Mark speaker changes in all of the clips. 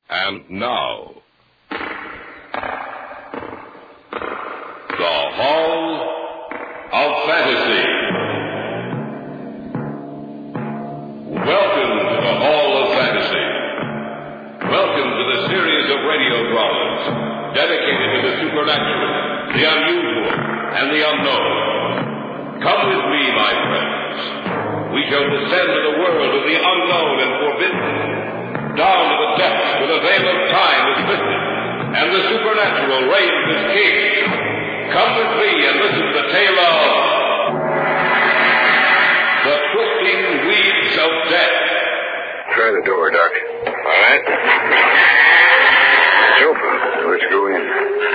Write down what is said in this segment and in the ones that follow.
Speaker 1: And now, the Hall of Fantasy. Welcome to the Hall of Fantasy. Welcome to the series of radio dramas dedicated to the supernatural, the unusual, and the unknown. Come with me, my friends. We shall descend to the world of the unknown and forbidden, down to the depths where the veil of time is lifted, and the supernatural reigns as king. Come with me and listen to the tale of The Twisting Weeds of Death.
Speaker 2: Try the door, Doc.
Speaker 3: All right.
Speaker 2: It's open. Let's go in.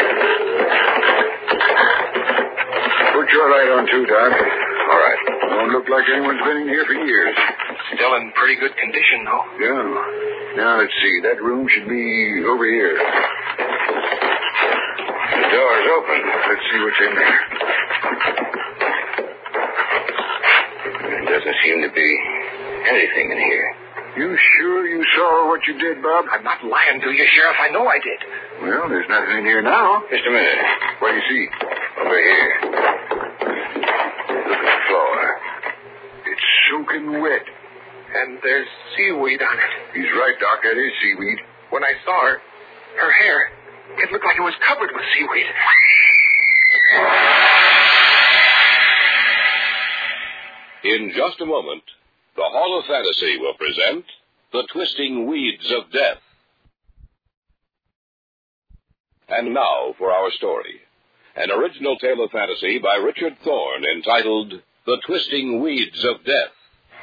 Speaker 2: Put your light on, too, Doc.
Speaker 3: All right.
Speaker 2: Don't look like anyone's been in here for years.
Speaker 3: Still in pretty good condition, though.
Speaker 2: Yeah. Now, let's see. That room should be over here. The door's open. Let's see what's in there.
Speaker 3: There doesn't seem to be anything in here.
Speaker 2: You sure you saw what you did, Bob?
Speaker 3: I'm not lying to you, Sheriff. I know I did.
Speaker 2: Well, there's nothing in here now.
Speaker 3: Just a minute.
Speaker 2: What do you see?
Speaker 3: Over here. Look at the floor.
Speaker 2: It's soaking wet.
Speaker 3: And there's seaweed on it.
Speaker 2: He's right, Doc. That is seaweed.
Speaker 3: When I saw her hair, it looked like it was covered with seaweed.
Speaker 1: In just a moment, the Hall of Fantasy will present The Twisting Weeds of Death. And now for our story. An original tale of fantasy by Richard Thorne entitled The Twisting Weeds of Death.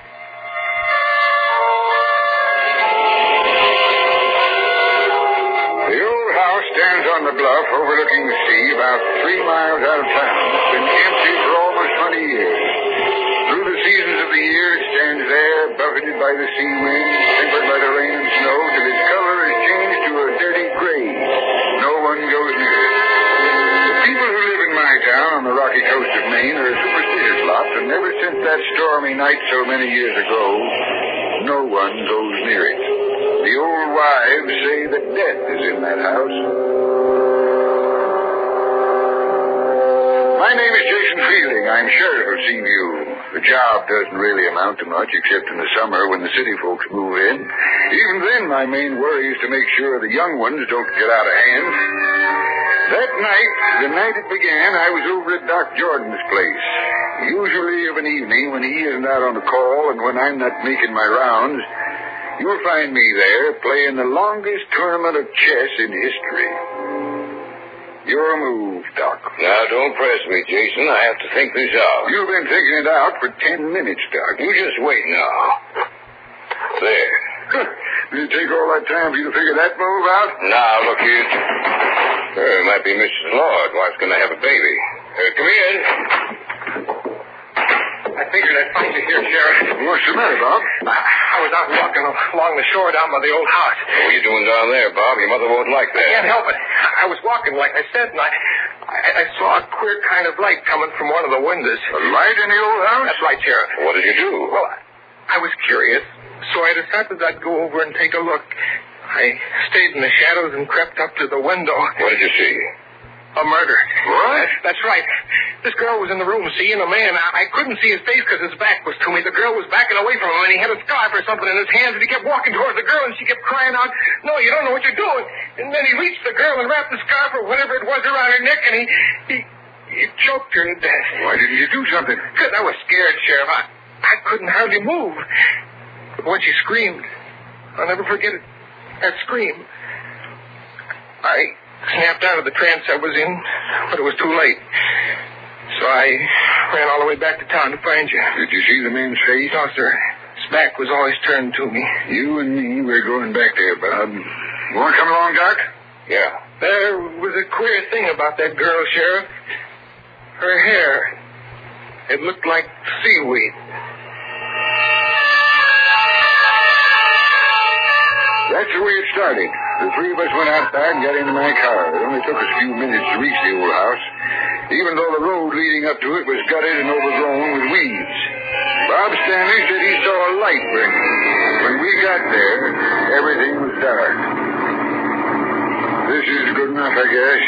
Speaker 2: The old house stands on the bluff overlooking the sea about 3 miles out of town. It's been empty for almost 20 years. Through the seasons of the year, it stands there, buffeted by the sea wind, tempered by the rain and snow, till its color is changed to a dirty gray. No one goes near it. The people who live in my town on the rocky coast of Maine are a superstitious lot, and ever since that stormy night so many years ago, no one goes near it. The old wives say that death is in that house. My name is Jason Fielding. I'm sheriff of Seaview. The job doesn't really amount to much, except in the summer when the city folks move in. Even then, my main worry is to make sure the young ones don't get out of hand. That night, the night it began, I was over at Doc Jordan's place. Usually of an evening when he isn't out on the call and when I'm not making my rounds, you'll find me there playing the longest tournament of chess in history. Your move, Doc.
Speaker 3: Now, don't press me, Jason. I have to think this out.
Speaker 2: You've been thinking it out for 10 minutes, Doc.
Speaker 3: You just wait now. There.
Speaker 2: Did it take all that time for you to figure that move out?
Speaker 3: Now, look here. It might be Mrs. Lord. Wife's going to have a baby. Come in. I figured I'd find you here, Sheriff.
Speaker 2: What's the matter, Bob?
Speaker 3: I was out walking along the shore down by the old house. What are you doing down there, Bob? Your mother won't like that. I can't help it. I was walking, like I said, and I saw a queer kind of light coming from one of the windows.
Speaker 2: A light in the old house?
Speaker 3: That's right, Sheriff. What did you do? Well, I was curious, so I decided I'd go over and take a look. I stayed in the shadows and crept up to the window. What did you see? A murder.
Speaker 2: What?
Speaker 3: That's right. This girl was in the room seeing a man. I couldn't see his face because his back was to me. The girl was backing away from him, and he had a scarf or something in his hands, and he kept walking toward the girl, and she kept crying out, "No, you don't know what you're doing." And then he reached the girl and wrapped the scarf or whatever it was around her neck, and he choked her to death.
Speaker 2: Why didn't you do something?
Speaker 3: Because I was scared, Sheriff. I couldn't hardly move. But when she screamed, I'll never forget it. That scream. I snapped out of the trance I was in, but it was too late. So I ran all the way back to town to find you.
Speaker 2: Did you see the man's face?
Speaker 3: No, sir. His back was always turned to me.
Speaker 2: You and me, we're going back there, Bob. You want to come along, Doc?
Speaker 3: Yeah. There was a queer thing about that girl, Sheriff. Her hair. It looked like seaweed.
Speaker 2: That's the way it started. The three of us went out back and got into my car. It only took us a few minutes to reach the old house, even though the road leading up to it was gutted and overgrown with weeds. Bob Stanley said he saw a light burning. When we got there, everything was dark. This is good enough, I guess.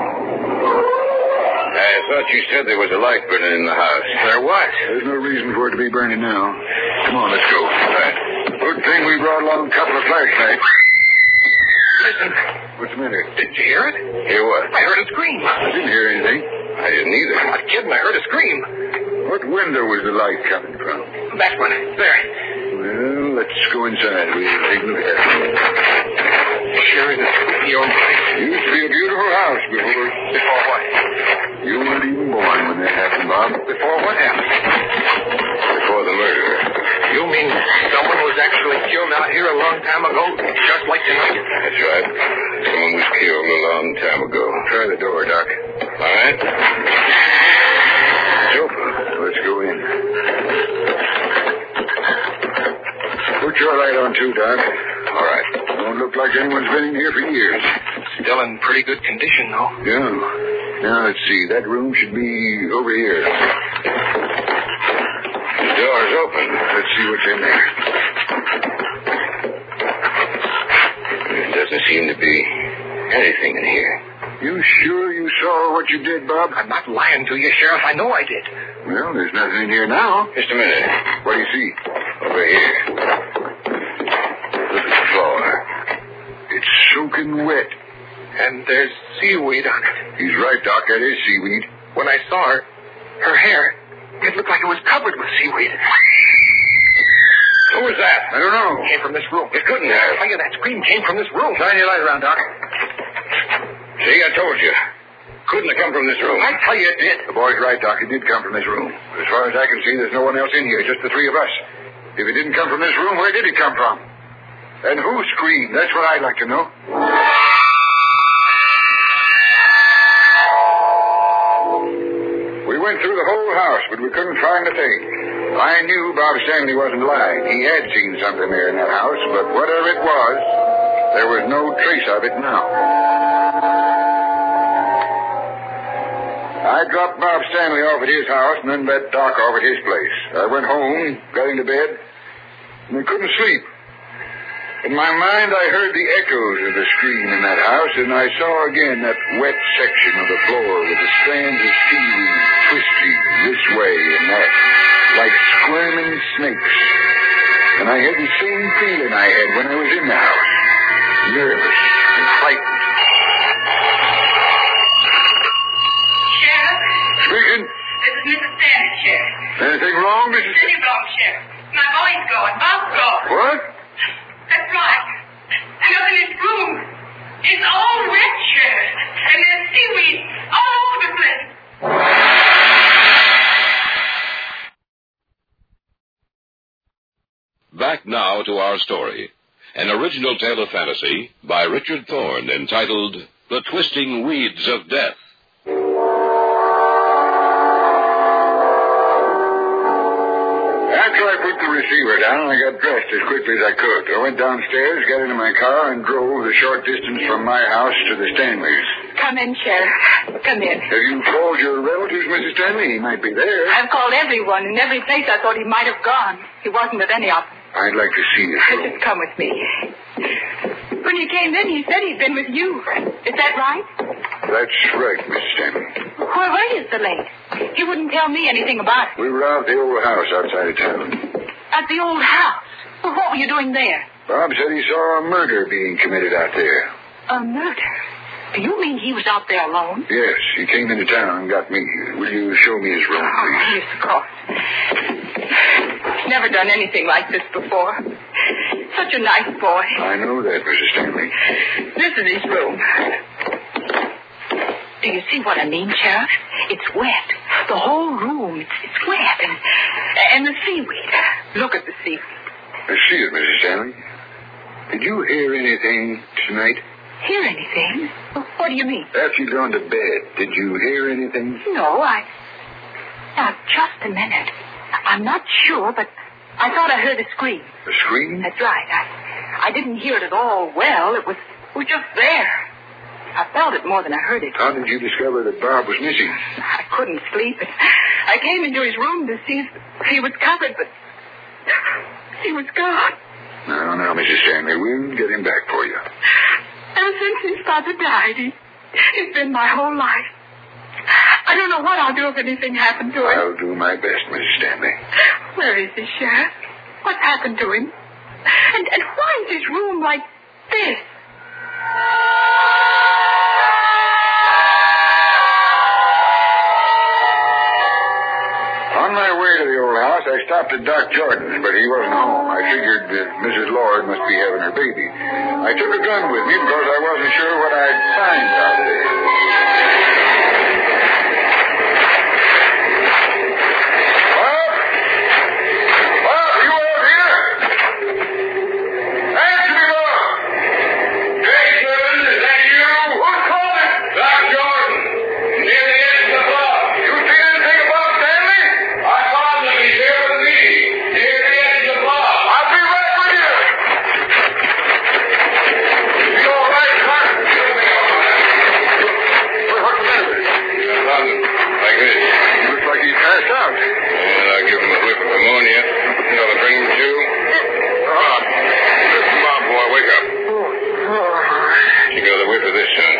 Speaker 4: I thought you said there was a light burning in the house.
Speaker 3: There was.
Speaker 2: There's no reason for it to be burning now. Come on, let's go. Right. Good thing we brought along a couple of flashlights.
Speaker 3: Listen.
Speaker 2: What's the matter?
Speaker 3: Did you hear it?
Speaker 4: Hear what?
Speaker 3: I heard a scream.
Speaker 2: I didn't hear anything.
Speaker 4: I didn't either.
Speaker 3: I'm not kidding. I heard a scream.
Speaker 2: What window was the light coming from?
Speaker 3: That one. There.
Speaker 2: Well, let's go inside. We'll take a look at it.
Speaker 3: Sure is a spooky old place.
Speaker 2: Used to be a beautiful house before.
Speaker 3: Before what?
Speaker 2: You weren't even born when that happened, Bob.
Speaker 3: Before what happened?
Speaker 4: Before the murder.
Speaker 3: You mean someone was actually killed out here a long time ago, just like tonight?
Speaker 4: That's right. Someone was killed a long time ago.
Speaker 2: Try the door, Doc.
Speaker 4: All right.
Speaker 2: It's open. Let's go in. Put your light on, too, Doc.
Speaker 4: All right.
Speaker 2: Don't look like anyone's been in here for years.
Speaker 3: Still in pretty good condition, though.
Speaker 2: Yeah. Now, let's see. That room should be over here.
Speaker 4: The door's open.
Speaker 2: Let's see what's in there.
Speaker 4: There doesn't seem to be anything in here.
Speaker 2: You sure you saw what you did, Bob?
Speaker 3: I'm not lying to you, Sheriff. I know I did.
Speaker 2: Well, there's nothing in here now.
Speaker 4: Just a minute.
Speaker 2: What do you see?
Speaker 4: Over here. Look at the floor.
Speaker 2: It's soaking wet.
Speaker 3: And there's seaweed on it.
Speaker 2: He's right, Doc. That is seaweed.
Speaker 3: When I saw her, her hair, it looked like it was covered with seaweed.
Speaker 4: Who was that?
Speaker 2: I don't know.
Speaker 3: It came from this room.
Speaker 4: It couldn't have.
Speaker 3: I tell you, that scream came from this room.
Speaker 2: Shine your light around, Doc.
Speaker 4: See, I told you. Couldn't have come from this room.
Speaker 3: I tell you it did.
Speaker 2: The boy's right, Doc. It did come from this room. As far as I can see, there's no one else in here, just the three of us. If it didn't come from this room, where did it come from? And who screamed? That's what I'd like to know. We went through the whole house, but we couldn't find a thing. I knew Bob Stanley wasn't lying. He had seen something there in that house, but whatever it was, there was no trace of it now. I dropped Bob Stanley off at his house and then let Doc off at his place. I went home, got into bed, and I couldn't sleep. In my mind, I heard the echoes of the scream in that house, and I saw again that wet section of the floor with the strands of seaweed twisting this way and that, like squirming snakes. And I had the same feeling I had when I was in the house, nervous and frightened.
Speaker 5: Sheriff?
Speaker 2: Speaking.
Speaker 5: This is Mrs. Stanley, Sheriff.
Speaker 2: Anything wrong, Mrs.
Speaker 5: City wrong, Sheriff. My boy's gone. Bob's gone.
Speaker 2: What?
Speaker 5: That's right. And up in this room, it's all wet, Sheriff. And there's seaweed all over the place.
Speaker 1: Back now to our story. An original tale of fantasy by Richard Thorne entitled The Twisting Weeds of Death.
Speaker 2: After I put the receiver down, I got dressed as quickly as I could. I went downstairs, got into my car, and drove the short distance from my house to the Stanleys.
Speaker 5: Come in, Sheriff. Come in.
Speaker 2: Have you called your relatives, Mrs. Stanley? He might be there.
Speaker 5: I've called everyone. In every place I thought he might have gone. He wasn't at any of them.
Speaker 2: I'd like to see his room.
Speaker 5: Just come with me. When he came in, he said he'd been with you. Is that right?
Speaker 2: That's right, Mrs. Stanley.
Speaker 5: Where were you so late? He wouldn't tell me anything about it.
Speaker 2: We were out at the old house outside of town.
Speaker 5: At the old house? Well, what were you doing there?
Speaker 2: Bob said he saw a murder being committed out there.
Speaker 5: A murder? Do you mean he was out there alone?
Speaker 2: Yes, he came into town and got me. Will you show me his room, please?
Speaker 5: Yes, of course. Never done anything like this before. Such a nice boy.
Speaker 2: I know that, Mrs. Stanley.
Speaker 5: This is his room. Do you see what I mean, Sheriff? It's wet. The whole room, it's wet. And the seaweed. Look at the seaweed.
Speaker 2: I see it, Mrs. Stanley. Did you hear anything tonight?
Speaker 5: Hear anything? What do you mean?
Speaker 2: After you'd gone to bed, did you hear anything?
Speaker 5: No, Now, just a minute. I'm not sure, but I thought I heard a scream.
Speaker 2: A scream?
Speaker 5: That's right. I didn't hear it at all well. It was just there. I felt it more than I heard it.
Speaker 2: How did you discover that Bob was missing?
Speaker 5: I couldn't sleep. I came into his room to see if he was covered, but he was gone.
Speaker 2: Now, Mrs. Stanley, we'll get him back for you.
Speaker 5: Ever since his father died. He's been my whole life. I don't know what I'll do if anything happened to him.
Speaker 2: I'll do my best, Mrs. Stanley.
Speaker 5: Where is he, Sheriff? What's happened to him? And why is his room like this?
Speaker 2: On my way to the old house, I stopped at Doc Jordan, but he wasn't home. I figured that Mrs. Lord must be having her baby. I took a gun with me because I wasn't sure what I'd find out there. Bob? Bob, are you out here? Answer me, Bob!
Speaker 1: Jason, is that you?
Speaker 2: Who's calling?
Speaker 1: Doc Jordan, near the edge of the bluff.
Speaker 2: You see anything about Stanley?
Speaker 1: I found him. He's here with me, near the edge of the bluff.
Speaker 2: I'll be right with you. You all right, son? What's the matter with you?
Speaker 1: I found him like this.
Speaker 2: Looks like he's passed out.
Speaker 1: And I give him a whiff of ammonia. Tell him bring him to. Bob, boy, wake up. You got a whiff of this, son.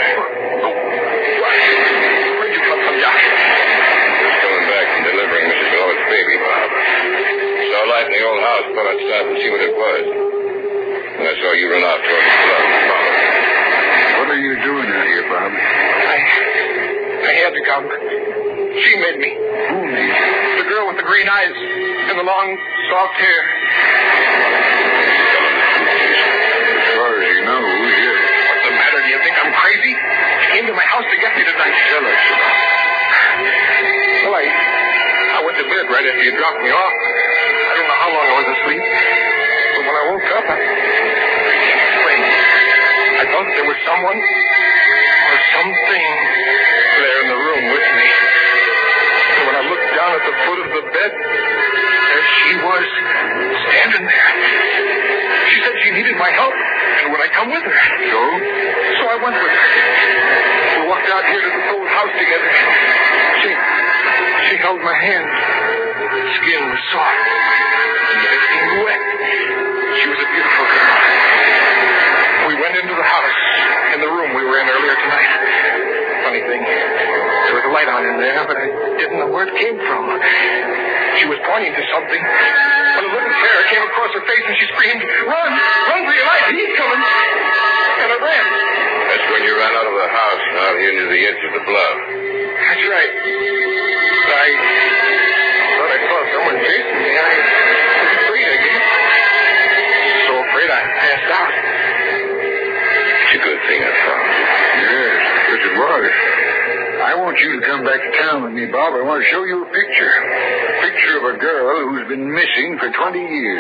Speaker 2: Where'd you come from, Doc?
Speaker 1: Just coming back from delivering Mrs. Lord's baby, Bob. Saw a light in the old house. Thought I'd stop and see what it was. And I saw you run out toward the bluff and followed.
Speaker 2: What are you doing out here, Bob?
Speaker 3: I had to come. She made me.
Speaker 2: Who made you?
Speaker 3: The girl with the green eyes and the long, soft hair.
Speaker 2: As far as you know, who's here?
Speaker 3: What's the matter? Do you think I'm crazy? She came to my house to get me tonight.
Speaker 2: Tell us.
Speaker 3: Well, I went to bed right after you dropped me off. I don't know how long I was asleep. But when I woke up, I can't explain. I thought there was someone or something there in the room with me. And when I looked down at the foot of the bed, there she was, standing there. She said she needed my help, and would I come with her? So I went with her. We walked out here to this old house together. She held my hand. Skin was soft, and yet it seemed wet. She was a beautiful girl. We went into the house, in the room we were in earlier tonight. Funny thing, there was a light on in there, but I didn't know where it came from. She was pointing to something. When a little terror came across her face, and she screamed, "Run! Run for your life! He's coming!" And I ran.
Speaker 1: That's when you ran out of the house and out here near the edge of the bluff.
Speaker 3: That's right. I thought I saw someone chasing me. I was afraid, I guess. So afraid I passed out.
Speaker 1: It's a good thing I found you.
Speaker 2: Yes, yes it was. I want you to come back to town with me, Bob. I want to show you a picture. A picture of a girl who's been missing for 20 years.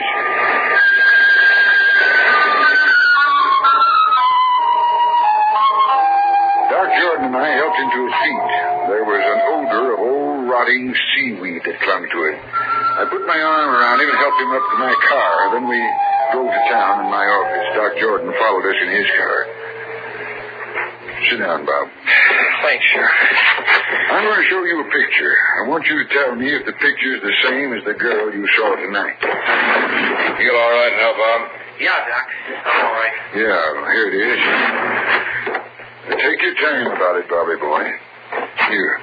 Speaker 2: Doc Jordan and I helped him to his feet. There was an odor of old rotting seaweed that clung to him. I put my arm around him and helped him up to my car. Then we drove to town in my office. Doc Jordan followed us in his car. Sit down, Bob.
Speaker 3: Thanks, Sheriff.
Speaker 2: I'm going to show you a picture. I want you to tell me if the picture is the same as the girl you saw tonight.
Speaker 1: You all right now, Bob?
Speaker 3: Yeah, Doc. I'm all right.
Speaker 2: Yeah, here it is. Take your time about it, Bobby boy. Here.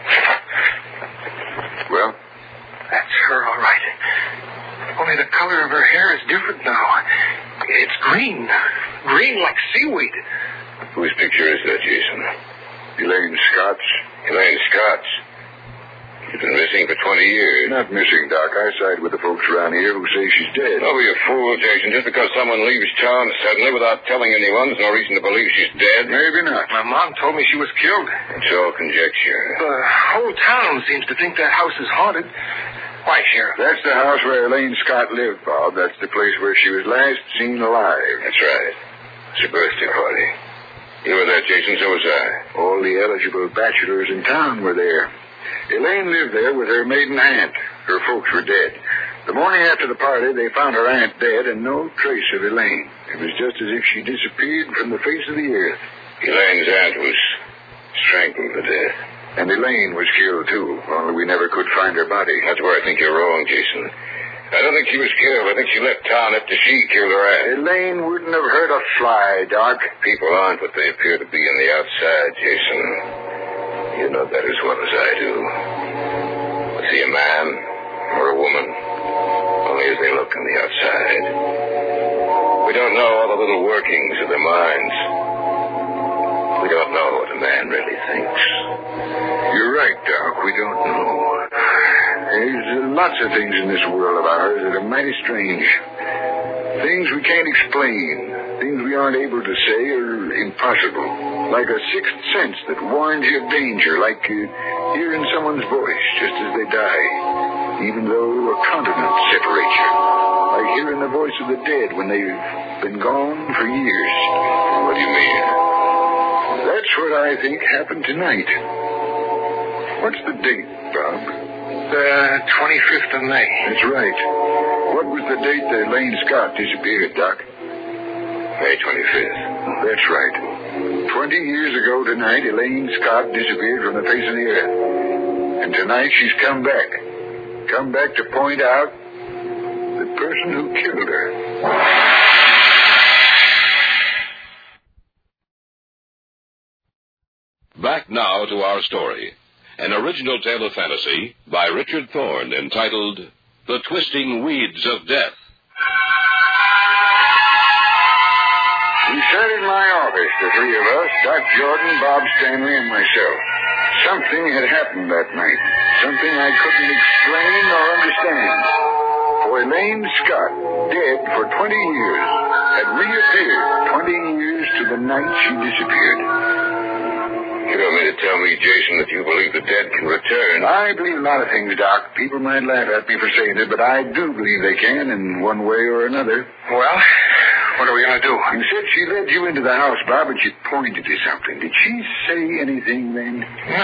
Speaker 2: Well?
Speaker 3: That's her, all right. Only the color of her hair is different now. It's green. Green like seaweed.
Speaker 1: Whose picture is that, Jason?
Speaker 2: Elaine Scott's.
Speaker 1: Elaine Scott's. She's been missing for 20 years.
Speaker 2: Not missing, Doc. I side with the folks around here who say she's dead.
Speaker 1: Don't be a fool, Jason. Just because someone leaves town suddenly without telling anyone, there's no reason to believe she's dead.
Speaker 2: Maybe not.
Speaker 3: My mom told me she was killed.
Speaker 1: It's all conjecture.
Speaker 3: The whole town seems to think that house is haunted. Why, Sheriff?
Speaker 2: That's the house where Elaine Scott lived, Bob. That's the place where she was last seen alive.
Speaker 1: That's right. It's her birthday party. You were there, Jason, so was I.
Speaker 2: All the eligible bachelors in town were there. Elaine lived there with her maiden aunt. Her folks were dead. The morning after the party, they found her aunt dead and no trace of Elaine. It was just as if she disappeared from the face of the earth.
Speaker 1: Elaine's aunt was strangled to death.
Speaker 2: And Elaine was killed, too, only we never could find her body.
Speaker 1: That's where I think you're wrong, Jason.
Speaker 4: I don't think she was killed. I think she left town after she killed her aunt.
Speaker 2: Elaine wouldn't have hurt a fly, Doc.
Speaker 4: People aren't what they appear to be on the outside, Jason. You know that as well as I do. Was he a man or a woman? Only as they look on the outside. We don't know all the little workings of their minds. We don't know what a man really thinks.
Speaker 2: You're right, Doc. We don't know. There's lots of things in this world of ours that are mighty strange. Things we can't explain. Things we aren't able to say are impossible. Like a sixth sense that warns you of danger. Like hearing someone's voice just as they die. Even though a continent separates you. Like hearing the voice of the dead when they've been gone for years.
Speaker 4: What do you mean?
Speaker 2: That's what I think happened tonight. What's the date, Bob?
Speaker 3: The 25th of May.
Speaker 2: That's right. What was the date that Elaine Scott disappeared, Doc?
Speaker 4: May 25th.
Speaker 2: That's right. 20 years ago tonight, Elaine Scott disappeared from the face of the earth. And tonight she's come back. Come back to point out the person who killed her.
Speaker 1: Back now to our story. An original tale of fantasy by Richard Thorne entitled The Twisting Weeds of Death.
Speaker 2: We sat in my office, the three of us, Doc Jordan, Bob Stanley, and myself. Something had happened that night. Something I couldn't explain or understand. For Elaine Scott, dead for 20 years, had reappeared 20 years to the night she disappeared.
Speaker 4: You don't mean to tell me, Jason, that you believe the dead can return?
Speaker 2: I believe a lot of things, Doc. People might laugh at me for saying it, but I do believe they can in one way or another.
Speaker 3: Well, what are we going to do?
Speaker 2: You said she led you into the house, Bob, and she pointed to something. Did she say anything then?
Speaker 3: No,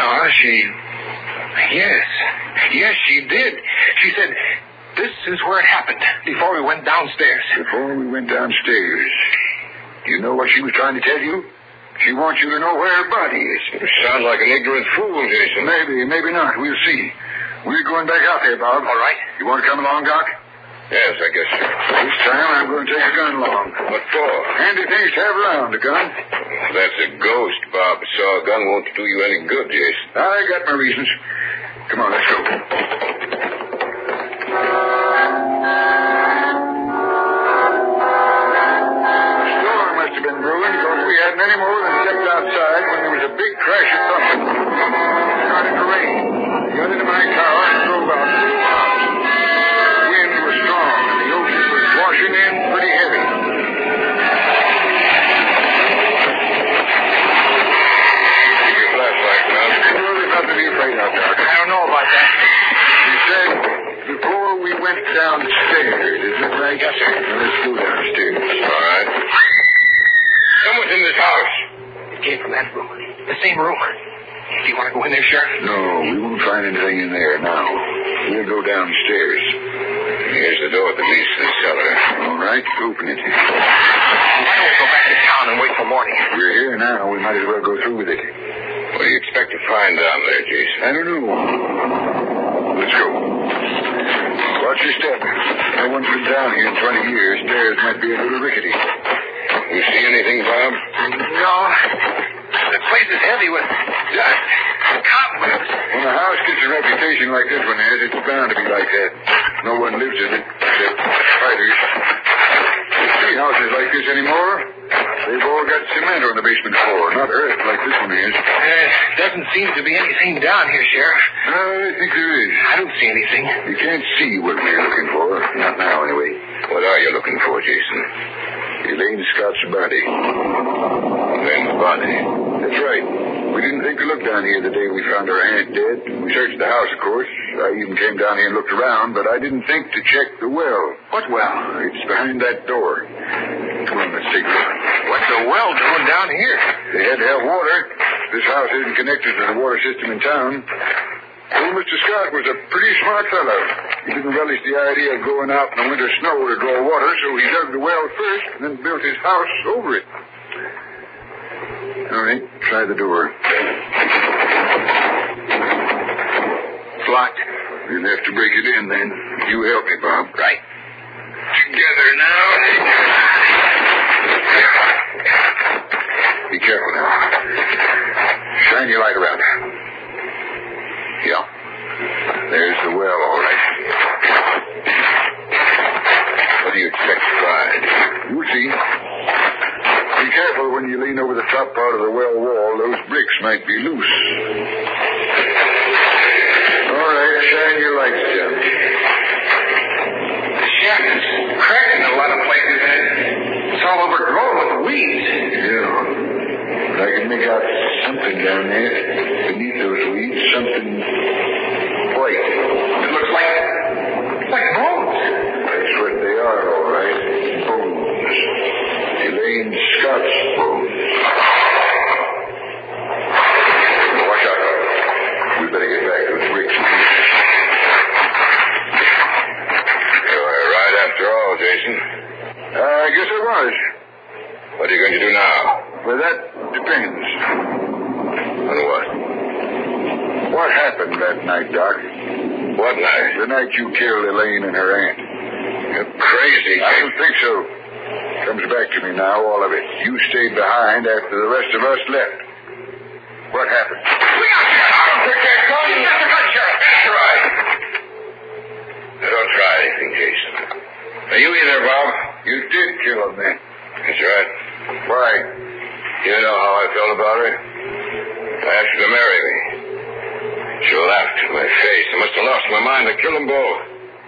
Speaker 3: Yes, she did. She said, this is where it happened, before we went downstairs.
Speaker 2: Before we went downstairs. Do you know what she was trying to tell you? She wants you to know where her body is.
Speaker 4: You sound like an ignorant fool, Jason.
Speaker 2: Maybe not. We'll see. We're going back out there, Bob.
Speaker 3: All right.
Speaker 2: You want to come along, Doc?
Speaker 4: Yes, I guess so.
Speaker 2: This time I'm going to take a gun along.
Speaker 4: What for?
Speaker 2: Handy things to have around, a gun.
Speaker 4: That's a ghost, Bob. So a gun won't do you any good, Jason.
Speaker 2: I got my reasons. Come on, let's go. Have been brewing because we hadn't any more than stepped outside when there was a big crash of thunder. It started to rain. I got into my car and drove out to the house. The wind was strong and the ocean was washing in pretty heavy.
Speaker 4: Take your flashlight, man.
Speaker 2: Well, there's nothing to be afraid of, Doc.
Speaker 3: I don't know about that.
Speaker 2: You said before we went downstairs, isn't it right?
Speaker 3: Yes, sir.
Speaker 2: Well, let's go downstairs.
Speaker 4: All right. Someone's in this house.
Speaker 3: It came from that room. The same room. Do you want to go in there, Sheriff?
Speaker 2: No, we won't find anything in there now. We'll go downstairs.
Speaker 4: Here's the door that leads to the cellar.
Speaker 2: All right, open it.
Speaker 3: Why don't we go back to town and wait till morning?
Speaker 2: We're here now. We might as well go through with it.
Speaker 4: What do you expect to find down there, Jason?
Speaker 2: I don't know. Let's go. Watch your step. No one's been down here in 20 years. Stairs might be a little rickety.
Speaker 4: You see anything, Bob?
Speaker 3: No. The place is heavy with dust and cobwebs.
Speaker 2: When a house gets a reputation like this one has, it's bound to be like that. No one lives in it except fighters. You see houses like this anymore? They've all got cement on the basement floor, not earth like this one is.
Speaker 3: Doesn't seem to be anything down here, Sheriff.
Speaker 2: I think there is.
Speaker 3: I don't see anything.
Speaker 2: You can't see what we're looking for. Not now, anyway.
Speaker 4: What are you looking for, Jason?
Speaker 2: Elaine Scott's body.
Speaker 4: Elaine's body?
Speaker 2: That's right. We didn't think to look down here the day we found her aunt dead. We searched the house, of course. I even came down here and looked around, but I didn't think to check the well.
Speaker 3: What well?
Speaker 2: It's behind that door. Come on, let's take a look.
Speaker 3: What's the well doing down here?
Speaker 2: They had to have water. This house isn't connected to the water system in town. Old Mr. Scott was a pretty smart fellow. He didn't relish the idea of going out in the winter snow to draw water, so he dug the well first and then built his house over it. All right, try the door.
Speaker 3: It's locked.
Speaker 2: We'll have to break it in then. You help me, Bob.
Speaker 4: Right.
Speaker 2: Together now. Be careful now. Shine your light around. Yeah. There's the well, all right.
Speaker 4: What do you expect to find?
Speaker 2: You'll see. Be careful when you lean over the top part of the well wall. Those bricks might be loose. All right, shine your lights down.
Speaker 3: The shaft is cracked in a lot of places, and it's all overgrown with weeds.
Speaker 2: Yeah. But I can make out something down there beneath those weeds. Something white.
Speaker 3: It looks like bones.
Speaker 2: That's what they are, all right. Bones. Elaine Scott's bones. Watch out. We better get back to the bricks.
Speaker 4: You were right after all, Jason.
Speaker 2: I guess I was.
Speaker 4: What are you going to do now?
Speaker 2: Well, that depends.
Speaker 4: On what?
Speaker 2: What happened that night, Doc?
Speaker 4: What night?
Speaker 2: The night you killed Elaine and her aunt.
Speaker 4: You're crazy.
Speaker 2: I don't think so. Comes back to me now, all of it. You stayed behind after the rest of us left. What happened?
Speaker 3: We got you. I don't take that gun. You got the gun, Sheriff.
Speaker 4: That's right. Now, don't try anything, Jason. Are you in there, Bob?
Speaker 2: You did kill him, then.
Speaker 4: That's right.
Speaker 2: Why?
Speaker 4: You know how I felt about her? I asked her to marry me. She laughed in my face. I must have lost my mind. I killed them both.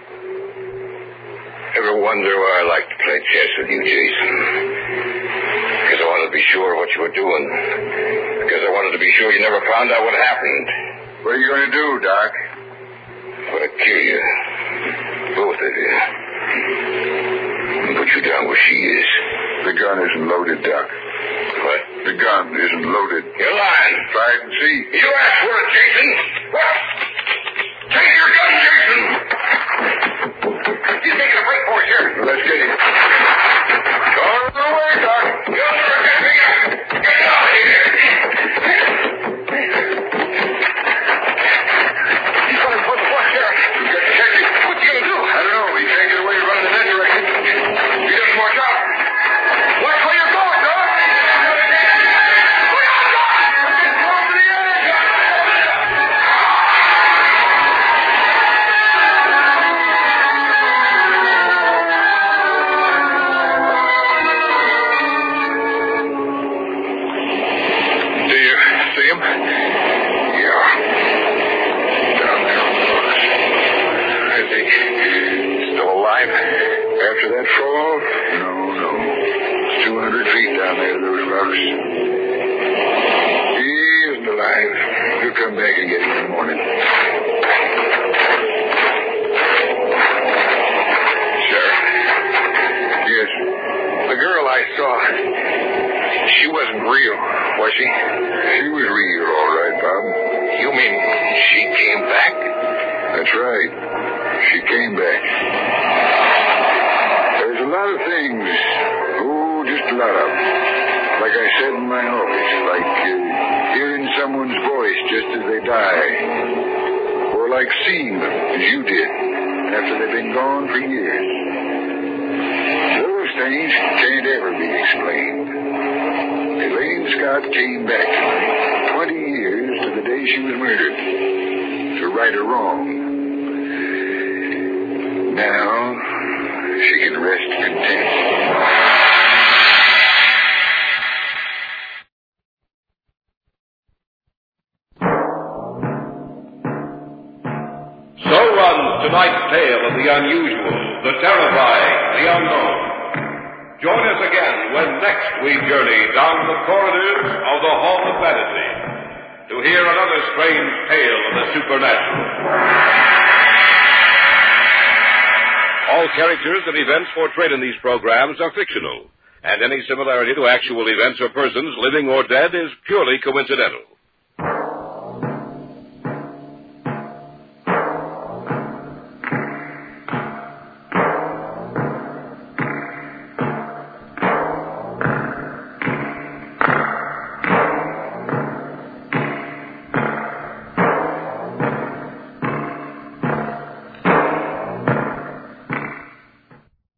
Speaker 4: Ever wonder why I like to play chess with you, Jason? Because I wanted to be sure what you were doing. Because I wanted to be sure you never found out what happened.
Speaker 2: What are you going to do, Doc?
Speaker 4: I'm going to kill you. Both of you. And put you down where she is.
Speaker 2: The gun isn't loaded, Doc.
Speaker 4: What?
Speaker 2: The gun isn't loaded.
Speaker 4: You're lying.
Speaker 2: Try it and see.
Speaker 4: You asked for it, Jason. What? Take your gun, Jason.
Speaker 3: He's taking a break for us, Sheriff.
Speaker 2: Well, let's get him.
Speaker 4: Go away, Doc. You'll never get me out. Get out of here.
Speaker 3: He's running for the bush, Sheriff.
Speaker 2: We've got to catch him.
Speaker 3: What's he going to do?
Speaker 2: I don't know. He can't get away running in that direction.
Speaker 3: He doesn't watch out. Watch where you're going, Doc.
Speaker 2: After that fall? No. It's 200 feet down there to those rocks. He isn't alive. He'll come back and get him in the morning.
Speaker 3: Sheriff?
Speaker 2: Yes.
Speaker 3: The girl I saw, she wasn't real, was she?
Speaker 2: She was real, all right, Bob.
Speaker 3: You mean she came back?
Speaker 2: That's right. She came back. There's a lot of things. Oh, just a lot of them. Like I said in my office, like hearing someone's voice just as they die. Or like seeing them, as you did, after they've been gone for years. Those things can't ever be explained. Elaine Scott came back tonight, 20 years to the day she was murdered, to right a wrong. Now, she can rest content.
Speaker 1: So runs tonight's tale of the unusual, the terrifying, the unknown. Join us again when next we journey down the corridors of the Hall of Fantasy to hear another strange tale of the supernatural. All characters and events portrayed in these programs are fictional, and any similarity to actual events or persons, living or dead, is purely coincidental.